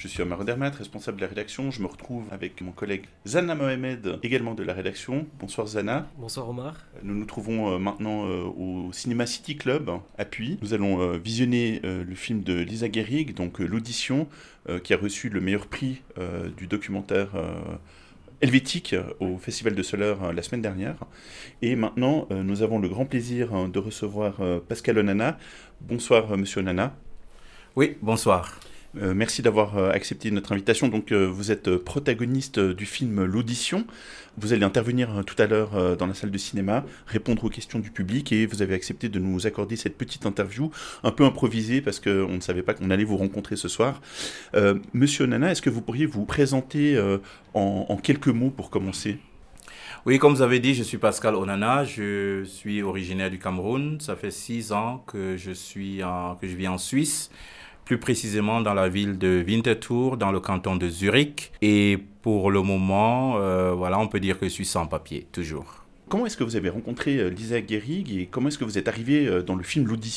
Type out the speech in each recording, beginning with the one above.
Je suis Omar Dermat, responsable de la rédaction. Je me retrouve avec mon collègue Zana Mohamed, également de la rédaction. Bonsoir Zana. Bonsoir Omar. Nous nous trouvons maintenant au Cinéma City Club à Puy. Nous allons visionner le film de Lisa Gehrig, donc L'Audition, qui a reçu le meilleur prix du documentaire helvétique au Festival de Soleure la semaine dernière. Et maintenant, nous avons le grand plaisir de recevoir Pascal Onana. Bonsoir Monsieur Onana. Oui, bonsoir. Merci d'avoir accepté notre invitation. Donc, vous êtes protagoniste du film L'Audition. Vous allez intervenir tout à l'heure dans la salle de cinéma, répondre aux questions du public, et vous avez accepté de nous accorder cette petite interview un peu improvisée parce qu'on ne savait pas qu'on allait vous rencontrer ce soir. Monsieur Onana, est-ce que vous pourriez vous présenter en quelques mots pour commencer ? Oui, comme vous avez dit, je suis Pascal Onana, je suis originaire du Cameroun. Ça fait 6 ans que je vis en Suisse, plus précisément dans la ville de Winterthur, dans le canton de Zurich. Et pour le moment, on peut dire que je suis sans papier, toujours. Comment est-ce que vous avez rencontré Lisa Gehrig et comment est-ce que vous êtes arrivé dans le film L'Audition ?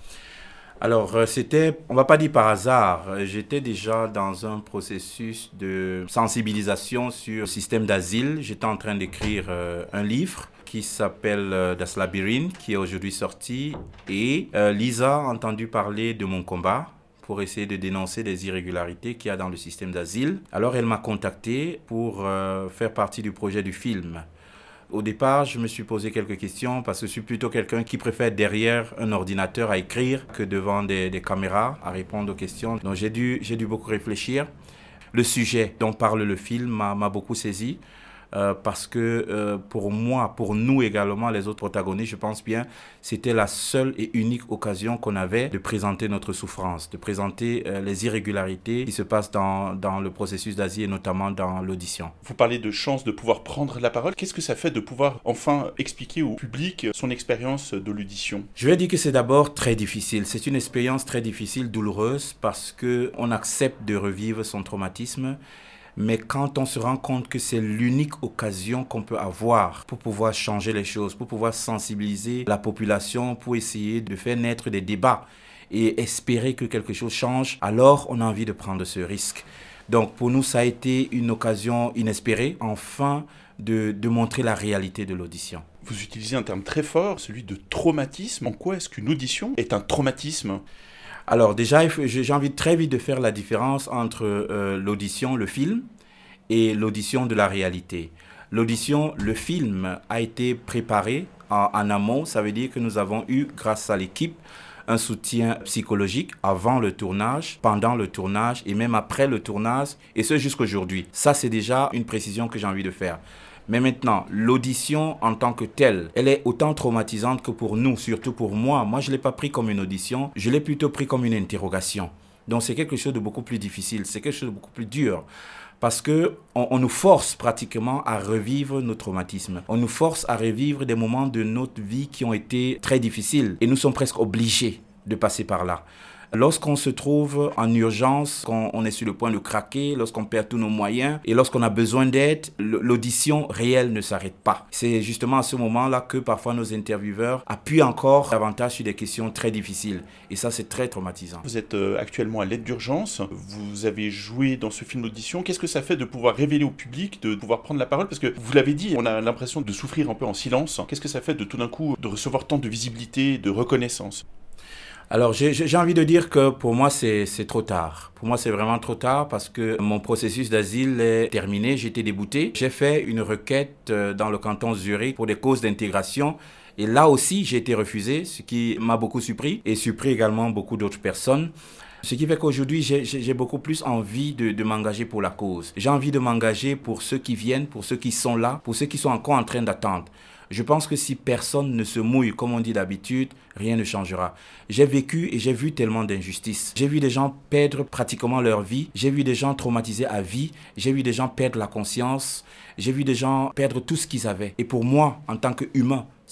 Alors, on va pas dire par hasard, j'étais déjà dans un processus de sensibilisation sur le système d'asile. J'étais en train d'écrire un livre qui s'appelle Das Labyrinth, qui est aujourd'hui sorti. Et Lisa a entendu parler de mon combat pour essayer de dénoncer des irrégularités qu'il y a dans le système d'asile. Alors, elle m'a contacté pour faire partie du projet du film. Au départ, je me suis posé quelques questions parce que je suis plutôt quelqu'un qui préfère derrière un ordinateur à écrire que devant des caméras à répondre aux questions. Donc j'ai dû beaucoup réfléchir. Le sujet dont parle le film m'a beaucoup saisi parce que pour moi, pour nous également, les autres protagonistes, je pense bien, c'était la seule et unique occasion qu'on avait de présenter notre souffrance, de présenter les irrégularités qui se passent dans le processus d'asile et notamment dans l'audition. Vous parlez de chance de pouvoir prendre la parole. Qu'est-ce que ça fait de pouvoir enfin expliquer au public son expérience de l'audition ? Je vais dire que c'est d'abord très difficile. C'est une expérience très difficile, douloureuse, parce qu'on accepte de revivre son traumatisme. Mais quand on se rend compte que c'est l'unique occasion qu'on peut avoir pour pouvoir changer les choses, pour pouvoir sensibiliser la population, pour essayer de faire naître des débats et espérer que quelque chose change, alors on a envie de prendre ce risque. Donc pour nous, ça a été une occasion inespérée, enfin, de montrer la réalité de l'audition. Vous utilisez un terme très fort, celui de traumatisme. En quoi est-ce qu'une audition est un traumatisme ? Alors déjà, j'ai envie très vite de faire la différence entre l'audition, le film, et l'audition de la réalité. L'audition, le film, a été préparé en amont. Ça veut dire que nous avons eu, grâce à l'équipe, un soutien psychologique avant le tournage, pendant le tournage et même après le tournage, et ce jusqu'aujourd'hui. Ça, c'est déjà une précision que j'ai envie de faire. Mais maintenant, l'audition en tant que telle, elle est autant traumatisante que pour nous, surtout pour moi. Moi, je ne l'ai pas pris comme une audition, je l'ai plutôt pris comme une interrogation. Donc, c'est quelque chose de beaucoup plus difficile, c'est quelque chose de beaucoup plus dur. Parce qu'on nous force pratiquement à revivre nos traumatismes. On nous force à revivre des moments de notre vie qui ont été très difficiles. Et nous sommes presque obligés de passer par là. Lorsqu'on se trouve en urgence, quand on est sur le point de craquer, lorsqu'on perd tous nos moyens et lorsqu'on a besoin d'aide, l'audition réelle ne s'arrête pas. C'est justement à ce moment-là que parfois nos intervieweurs appuient encore davantage sur des questions très difficiles. Et ça, c'est très traumatisant. Vous êtes actuellement à l'aide d'urgence. Vous avez joué dans ce film L'Audition. Qu'est-ce que ça fait de pouvoir révéler au public, de pouvoir prendre la parole ? Parce que vous l'avez dit, on a l'impression de souffrir un peu en silence. Qu'est-ce que ça fait de tout d'un coup de recevoir tant de visibilité, de reconnaissance ? Alors, j'ai envie de dire que pour moi, c'est trop tard. Pour moi, c'est vraiment trop tard parce que mon processus d'asile est terminé. J'ai été débouté. J'ai fait une requête dans le canton de Zurich pour des causes d'intégration. Et là aussi, j'ai été refusé, ce qui m'a beaucoup surpris et surpris également beaucoup d'autres personnes. Ce qui fait qu'aujourd'hui, j'ai beaucoup plus envie de m'engager pour la cause. J'ai envie de m'engager pour ceux qui viennent, pour ceux qui sont là, pour ceux qui sont encore en train d'attendre. Je pense que si personne ne se mouille, comme on dit d'habitude, rien ne changera. J'ai vécu et j'ai vu tellement d'injustices. J'ai vu des gens perdre pratiquement leur vie. J'ai vu des gens traumatisés à vie. J'ai vu des gens perdre la conscience. J'ai vu des gens perdre tout ce qu'ils avaient. Et pour moi, en tant qu'humain,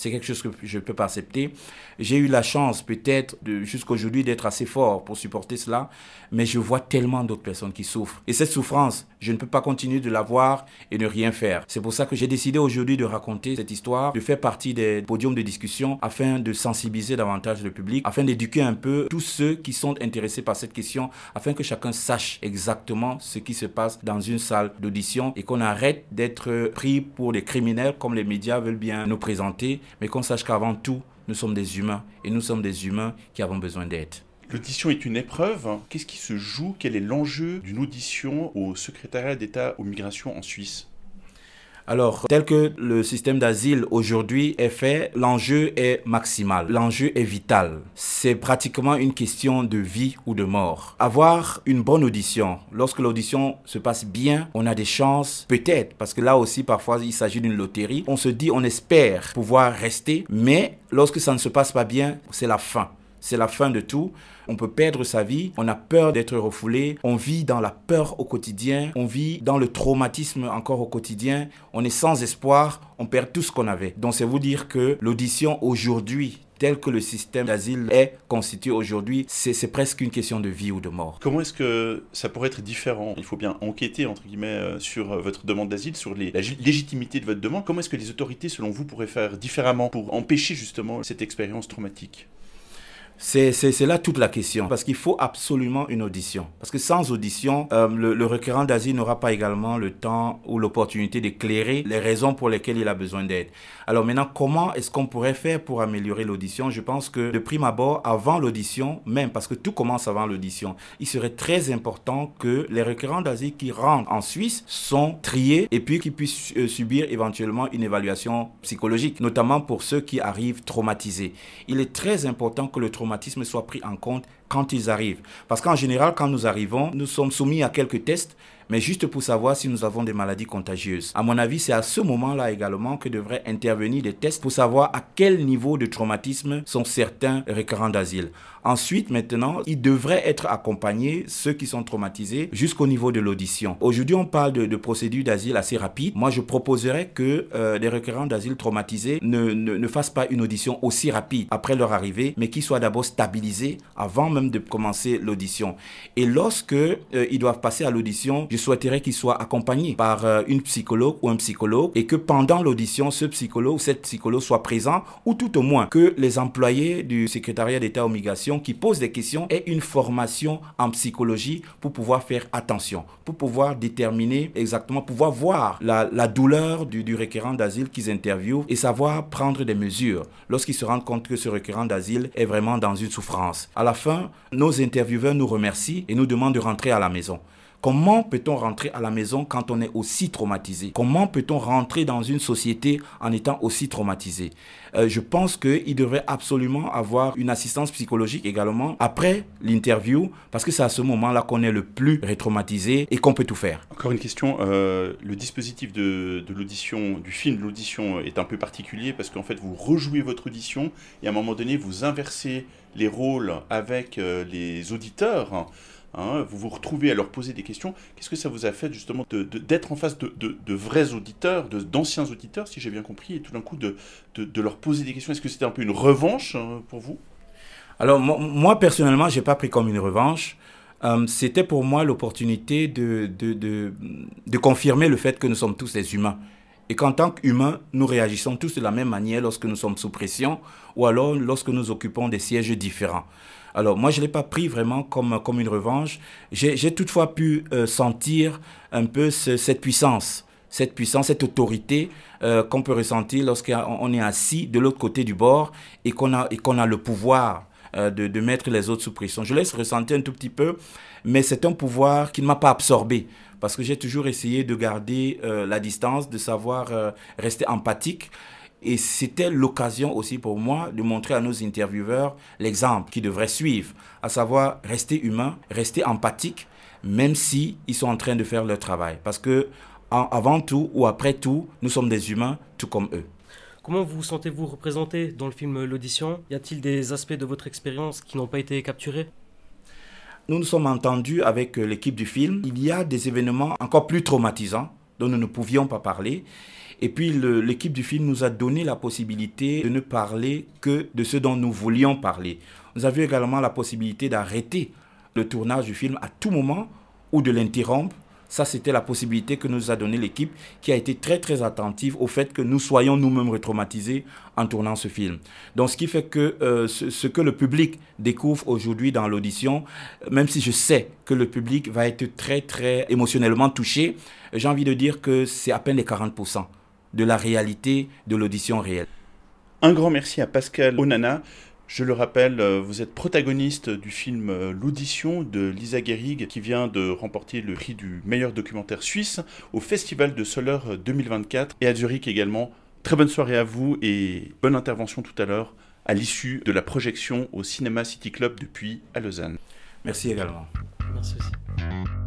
c'est quelque chose que je ne peux pas accepter. J'ai eu la chance peut-être jusqu'à aujourd'hui d'être assez fort pour supporter cela, mais je vois tellement d'autres personnes qui souffrent. Et cette souffrance, je ne peux pas continuer de la voir et ne rien faire. C'est pour ça que j'ai décidé aujourd'hui de raconter cette histoire, de faire partie des podiums de discussion afin de sensibiliser davantage le public, afin d'éduquer un peu tous ceux qui sont intéressés par cette question, afin que chacun sache exactement ce qui se passe dans une salle d'audition et qu'on arrête d'être pris pour des criminels comme les médias veulent bien nous présenter, mais qu'on sache qu'avant tout, nous sommes des humains et nous sommes des humains qui avons besoin d'aide. L'audition est une épreuve. Qu'est-ce qui se joue? Quel est l'enjeu d'une audition au secrétariat d'État aux migrations en Suisse? Alors, tel que le système d'asile aujourd'hui est fait, l'enjeu est maximal, l'enjeu est vital. C'est pratiquement une question de vie ou de mort. Avoir une bonne audition, lorsque l'audition se passe bien, on a des chances, peut-être, parce que là aussi parfois il s'agit d'une loterie. On se dit, on espère pouvoir rester, mais lorsque ça ne se passe pas bien, c'est la fin. C'est la fin de tout. On peut perdre sa vie, on a peur d'être refoulé, on vit dans la peur au quotidien, on vit dans le traumatisme encore au quotidien, on est sans espoir, on perd tout ce qu'on avait. Donc c'est vous dire que l'audition aujourd'hui, tel que le système d'asile est constitué aujourd'hui, c'est presque une question de vie ou de mort. Comment est-ce que ça pourrait être différent? Il faut bien enquêter, entre guillemets, sur votre demande d'asile, sur la légitimité de votre demande. Comment est-ce que les autorités, selon vous, pourraient faire différemment pour empêcher justement cette expérience traumatique? C'est là toute la question, parce qu'il faut absolument une audition. Parce que sans audition, le requérant d'asile n'aura pas également le temps ou l'opportunité d'éclairer les raisons pour lesquelles il a besoin d'aide. Alors maintenant, comment est-ce qu'on pourrait faire pour améliorer l'audition? Je pense que de prime abord, avant l'audition, même parce que tout commence avant l'audition, il serait très important que les requérants d'asile qui rentrent en Suisse sont triés et puis qu'ils puissent subir éventuellement une évaluation psychologique, notamment pour ceux qui arrivent traumatisés. Il est très important que le traumatisme soit pris en compte quand ils arrivent. Parce qu'en général, quand nous arrivons, nous sommes soumis à quelques tests, mais juste pour savoir si nous avons des maladies contagieuses. À mon avis, c'est à ce moment-là également que devraient intervenir des tests pour savoir à quel niveau de traumatisme sont certains requérants d'asile. Ensuite, maintenant, ils devraient être accompagnés, ceux qui sont traumatisés, jusqu'au niveau de l'audition. Aujourd'hui, on parle de procédures d'asile assez rapides. Moi, je proposerais que les requérants d'asile traumatisés ne fassent pas une audition aussi rapide après leur arrivée, mais qu'ils soient d'abord stabilisés avant même de commencer l'audition. Et lorsque ils doivent passer à l'audition, je souhaiterais qu'ils soient accompagnés par une psychologue ou un psychologue et que pendant l'audition, ce psychologue ou cette psychologue soit présent ou tout au moins que les employés du secrétariat d'État aux migrations qui posent des questions aient une formation en psychologie pour pouvoir faire attention, pour pouvoir déterminer exactement, pouvoir voir la douleur du requérant d'asile qu'ils interviewent et savoir prendre des mesures lorsqu'ils se rendent compte que ce requérant d'asile est vraiment dans une souffrance. À la fin, nos intervieweurs nous remercient et nous demandent de rentrer à la maison. Comment peut-on rentrer à la maison quand on est aussi traumatisé? Comment peut-on rentrer dans une société en étant aussi traumatisé? Je pense qu'il devrait absolument avoir une assistance psychologique également après l'interview, parce que c'est à ce moment-là qu'on est le plus retraumatisé et qu'on peut tout faire. Encore une question, le dispositif de l'audition, du film de l'audition est un peu particulier parce qu'en fait vous rejouez votre audition et à un moment donné vous inversez les rôles avec les auditeurs. Vous vous retrouvez à leur poser des questions. Qu'est-ce que ça vous a fait justement d'être en face de vrais auditeurs, d'anciens auditeurs, si j'ai bien compris, et tout d'un coup de leur poser des questions? Est-ce que c'était un peu une revanche pour vous? Alors moi personnellement, je n'ai pas pris comme une revanche. C'était pour moi l'opportunité de confirmer le fait que nous sommes tous des humains. Et qu'en tant qu'humains, nous réagissons tous de la même manière lorsque nous sommes sous pression ou alors lorsque nous occupons des sièges différents. Alors moi, je ne l'ai pas pris vraiment comme une revanche. J'ai toutefois pu sentir un peu cette puissance, cette autorité qu'on peut ressentir lorsqu'on est assis de l'autre côté du bord et qu'on a le pouvoir de mettre les autres sous pression. Je laisse ressentir un tout petit peu, mais c'est un pouvoir qui ne m'a pas absorbé. Parce que j'ai toujours essayé de garder la distance, de savoir rester empathique. Et c'était l'occasion aussi pour moi de montrer à nos intervieweurs l'exemple qu'ils devraient suivre, à savoir rester humain, rester empathique, même si ils sont en train de faire leur travail. Parce que avant tout ou après tout, nous sommes des humains tout comme eux. Comment vous sentez-vous représenté dans le film L'Audition? Y a-t-il des aspects de votre expérience qui n'ont pas été capturés? Nous nous sommes entendus avec l'équipe du film. Il y a des événements encore plus traumatisants dont nous ne pouvions pas parler. Et puis l'équipe du film nous a donné la possibilité de ne parler que de ce dont nous voulions parler. Nous avions également la possibilité d'arrêter le tournage du film à tout moment ou de l'interrompre. Ça, c'était la possibilité que nous a donnée l'équipe qui a été très, très attentive au fait que nous soyons nous-mêmes retraumatisés en tournant ce film. Donc, ce qui fait que ce que le public découvre aujourd'hui dans l'audition, même si je sais que le public va être très, très émotionnellement touché, j'ai envie de dire que c'est à peine les 40% de la réalité de l'audition réelle. Un grand merci à Pascal Onana. Je le rappelle, vous êtes protagoniste du film L'Audition de Lisa Gehrig qui vient de remporter le prix du meilleur documentaire suisse au Festival de Soleure 2024 et à Zurich également. Très bonne soirée à vous et bonne intervention tout à l'heure à l'issue de la projection au Cinéma City Club depuis à Lausanne. Merci également. Merci aussi.